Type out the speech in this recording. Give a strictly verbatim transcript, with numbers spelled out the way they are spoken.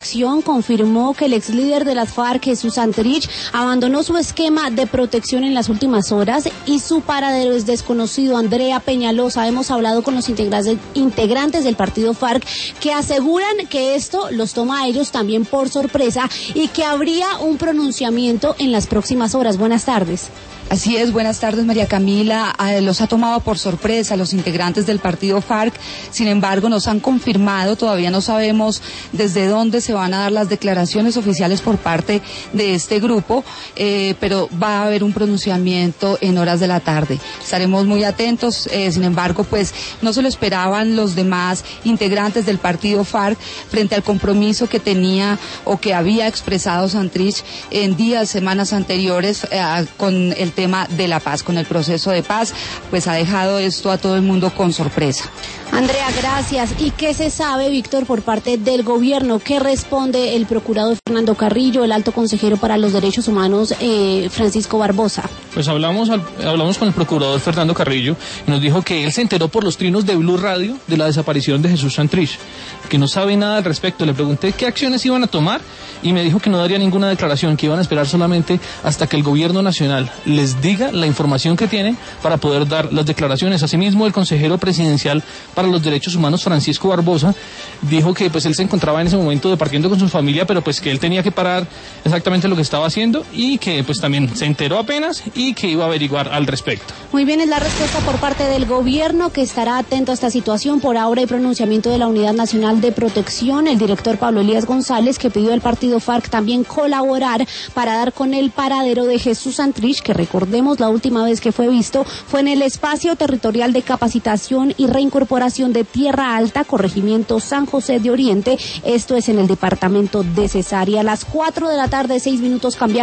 confirmó que el ex líder de las FARC, Jesús Santrich, abandonó su esquema de protección en las últimas horas y su paradero es desconocido. Andrea Peñalosa, hemos hablado con los integrantes, integrantes del partido FARC que aseguran que esto los toma a ellos también por sorpresa y que habría un pronunciamiento en las próximas horas. Buenas tardes. Así es, buenas tardes María Camila. Eh, los ha tomado por sorpresa los integrantes del partido FARC, sin embargo nos han confirmado, todavía no sabemos desde dónde se van a dar las declaraciones oficiales por parte de este grupo, eh, pero va a haber un pronunciamiento en horas de la tarde. Estaremos muy atentos, eh, sin embargo pues no se lo esperaban los demás integrantes del partido FARC frente al compromiso que tenía o que había expresado Santrich en días, semanas anteriores eh, con el tema de la paz, con el proceso de paz, pues ha dejado esto a todo el mundo con sorpresa. Andrea, gracias. ¿Y qué se sabe, Víctor, por parte del gobierno? ¿Qué responde el procurador Fernando Carrillo, el alto consejero para los derechos humanos, eh, Francisco Barbosa? Pues hablamos, hablamos con el procurador Fernando Carrillo y nos dijo que él se enteró por los trinos de Blue Radio de la desaparición de Jesús Santrich, que no sabe nada al respecto. Le pregunté qué acciones iban a tomar y me dijo que no daría ninguna declaración, que iban a esperar solamente hasta que el gobierno nacional les diga la información que tienen para poder dar las declaraciones. Asimismo, el consejero presidencial para los derechos humanos, Francisco Barbosa, dijo que pues él se encontraba en ese momento departiendo con su familia, pero pues que él tenía que parar exactamente lo que estaba haciendo y que pues también se enteró apenas y que iba a averiguar al respecto. Muy bien, es la respuesta por parte del gobierno, que estará atento a esta situación. Por ahora hay pronunciamiento de la Unidad Nacional de Protección, el director Pablo Elías González, que pidió al partido FARC también colaborar para dar con el paradero de Jesús Santrich, que recordemos la última vez que fue visto fue en el espacio territorial de capacitación y reincorporación de Tierra Alta, corregimiento San José de Oriente, esto es en el departamento de Cesarea. A las cuatro de la tarde, seis minutos cambiamos.